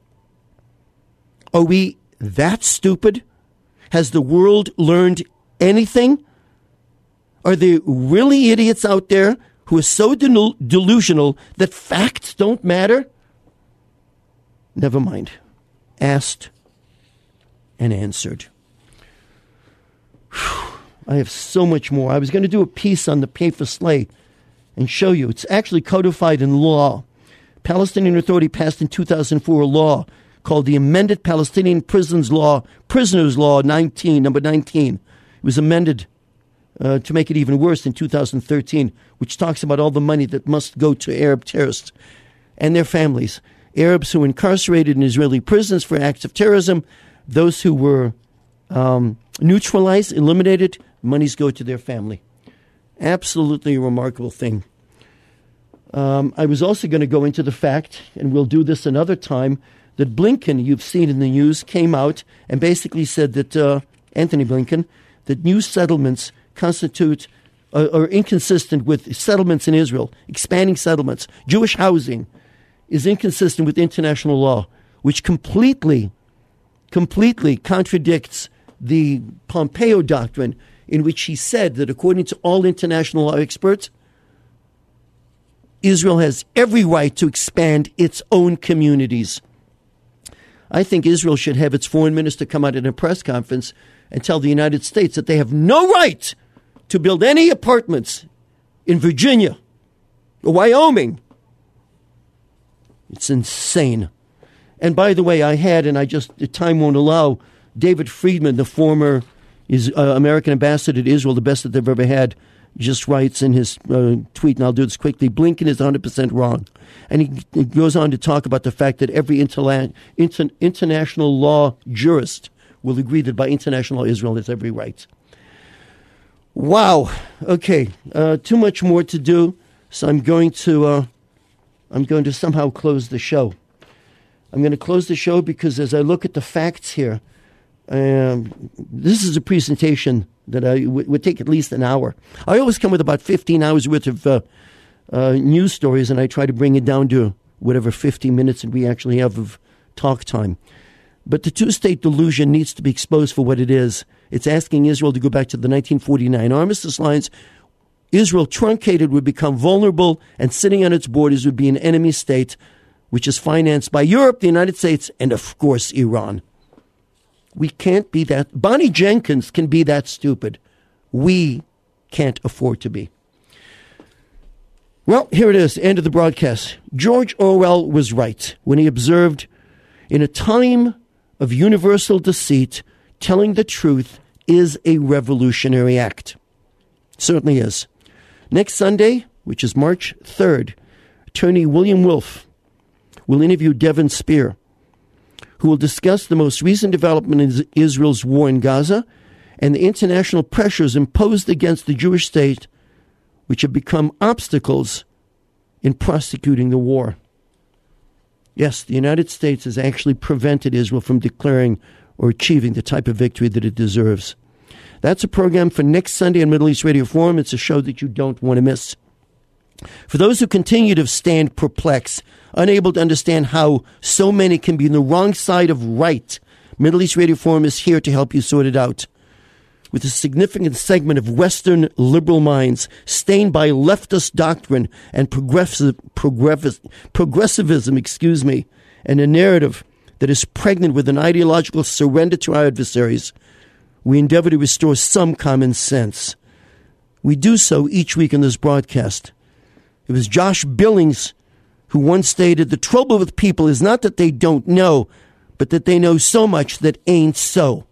Are we that stupid? Has the world learned anything? Are there really idiots out there who are so del- delusional that facts don't matter? Never mind. Asked and answered. I have so much more. I was going to do a piece on the pay for slay and show you. It's actually codified in law. Palestinian Authority passed in two thousand four a law called the Amended Palestinian Prisons Law, Prisoners Law nineteen, number nineteen. It was amended uh, to make it even worse in two thousand thirteen, which talks about all the money that must go to Arab terrorists and their families. Arabs who were incarcerated in Israeli prisons for acts of terrorism, those who were um, neutralized, eliminated, monies go to their family. Absolutely a remarkable thing. Um, I was also going to go into the fact, and we'll do this another time, that Blinken, you've seen in the news, came out and basically said that, uh, Anthony Blinken, that new settlements constitute uh, are inconsistent with settlements in Israel, expanding settlements, Jewish housing, is inconsistent with international law, which completely, completely contradicts the Pompeo doctrine, in which he said that according to all international law experts, Israel has every right to expand its own communities. I think Israel should have its foreign minister come out at a press conference and tell the United States that they have no right to build any apartments in Virginia or Wyoming. It's insane. And by the way, I had, and I just, the time won't allow, David Friedman, the former is, uh, American ambassador to Israel, the best that they've ever had, just writes in his uh, tweet, and I'll do this quickly, Blinken is one hundred percent wrong. And he, he goes on to talk about the fact that every interla- inter- international law jurist will agree that by international law, Israel has every right. Wow. Okay. Uh, too much more to do, so I'm going to... Uh, I'm going to somehow close the show. I'm going to close the show because as I look at the facts here, um, this is a presentation that I w- would take at least an hour. I always come with about fifteen hours worth of uh, uh, news stories, and I try to bring it down to whatever fifty minutes that we actually have of talk time. But the two-state delusion needs to be exposed for what it is. It's asking Israel to go back to the nineteen forty-nine armistice lines. Israel, truncated, would become vulnerable, and sitting on its borders would be an enemy state, which is financed by Europe, the United States, and, of course, Iran. We can't be that. Bonnie Jenkins can be that stupid. We can't afford to be. Well, here it is, end of the broadcast. George Orwell was right when he observed, in a time of universal deceit, telling the truth is a revolutionary act. It certainly is. Next Sunday, which is March third, attorney William Wolf will interview Devin Spear, who will discuss the most recent development in Israel's war in Gaza and the international pressures imposed against the Jewish state, which have become obstacles in prosecuting the war. Yes, the United States has actually prevented Israel from declaring or achieving the type of victory that it deserves. That's a program for next Sunday on Middle East Radio Forum. It's a show that you don't want to miss. For those who continue to stand perplexed, unable to understand how so many can be on the wrong side of right, Middle East Radio Forum is here to help you sort it out. With a significant segment of Western liberal minds stained by leftist doctrine and progressive, progressive, progressivism, excuse me, and a narrative that is pregnant with an ideological surrender to our adversaries, we endeavor to restore some common sense. We do so each week in this broadcast. It was Josh Billings who once stated, the trouble with people is not that they don't know, but that they know so much that ain't so.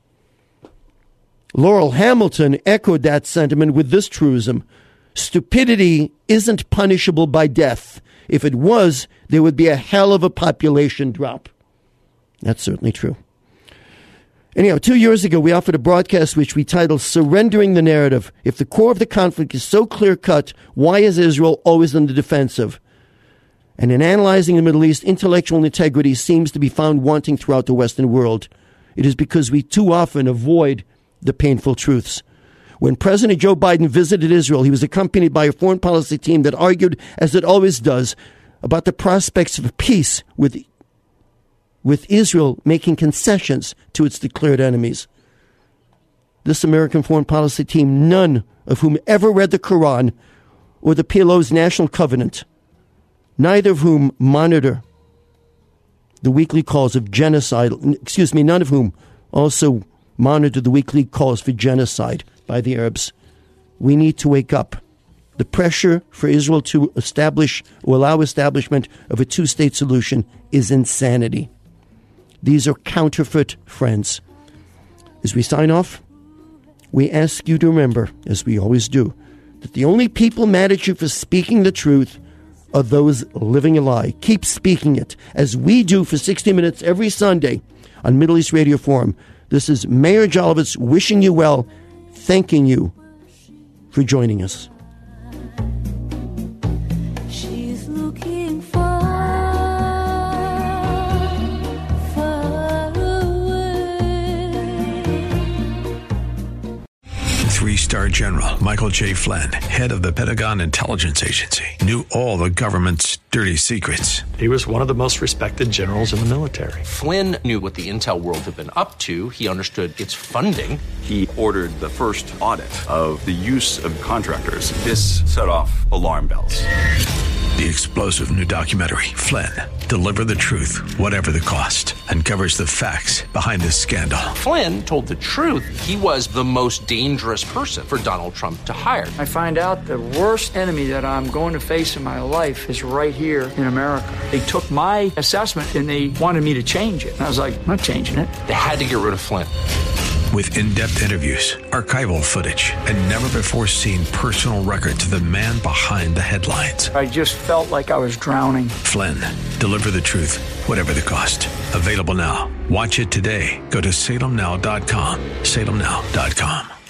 Laurel Hamilton echoed that sentiment with this truism: stupidity isn't punishable by death. If it was, there would be a hell of a population drop. That's certainly true. Anyhow, two years ago, we offered a broadcast which we titled Surrendering the Narrative. If the core of the conflict is so clear-cut, why is Israel always on the defensive? And in analyzing the Middle East, intellectual integrity seems to be found wanting throughout the Western world. It is because we too often avoid the painful truths. When President Joe Biden visited Israel, he was accompanied by a foreign policy team that argued, as it always does, about the prospects of peace with with Israel making concessions to its declared enemies. This American foreign policy team, none of whom ever read the Quran or the P L O's National Covenant, neither of whom monitor the weekly calls of genocide, excuse me, none of whom also monitor the weekly calls for genocide by the Arabs. We need to wake up. The pressure for Israel to establish or allow establishment of a two-state solution is insanity. These are counterfeit friends. As we sign off, we ask you to remember, as we always do, that the only people mad at you for speaking the truth are those living a lie. Keep speaking it, as we do for sixty minutes every Sunday on Middle East Radio Forum. This is Mayor Jolovitz wishing you well, thanking you for joining us. She's looking far, far away. Three-star General Michael J. Flynn, head of the Pentagon Intelligence Agency, knew all the government's dirty secrets. He was one of the most respected generals in the military. Flynn knew what the intel world had been up to. He understood its funding. He ordered the first audit of the use of contractors. This set off alarm bells. The explosive new documentary, Flynn, Deliver the Truth, Whatever the Cost, uncovers the facts behind this scandal. Flynn told the truth. He was the most dangerous person for Donald Trump to hire. I find out the worst enemy that I'm going to face in my life is right here in America. They took my assessment and they wanted me to change it. And I was like, I'm not changing it. They had to get rid of Flynn. With in-depth interviews, archival footage, and never-before-seen personal records of the man behind the headlines. I just felt like I was drowning. Flynn, Deliver the Truth, Whatever the Cost. Available now. Watch it today. Go to salem now dot com. salem now dot com.